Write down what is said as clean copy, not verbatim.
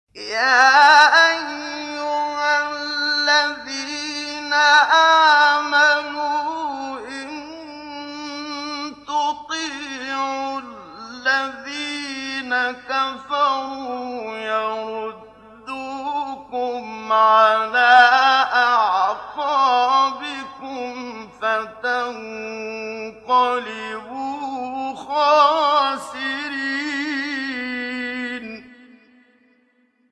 يَا أَيُّهَا الَّذِينَ آمَنُوا إِن تُطِيعُوا الَّذِينَ كَفَرُوا يَرُدُّوكُمْ عَلَىٰ أَعْقَابِكُمْ فَتَنقَلِبُوا خَاسِرِينَ